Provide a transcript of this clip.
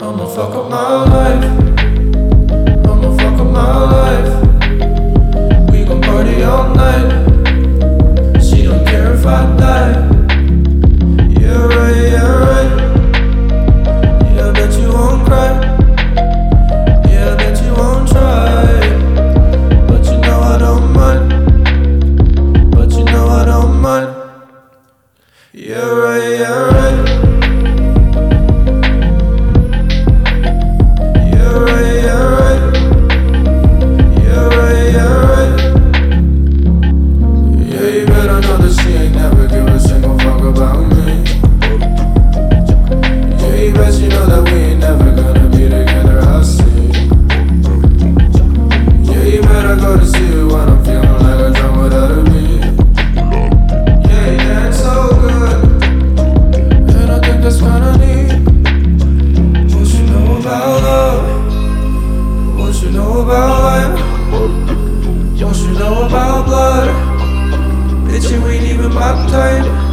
I'ma fuck up my life. I'ma fuck up my life. We gon' party all night. She don't care if I die. Yeah, right, yeah, right. Yeah, I bet you won't cry. Yeah, I bet you won't try. But you know I don't mind. But you know I don't mind. Yeah, right, yeah, right. What you know about blood? Bitch, you ain't even my type.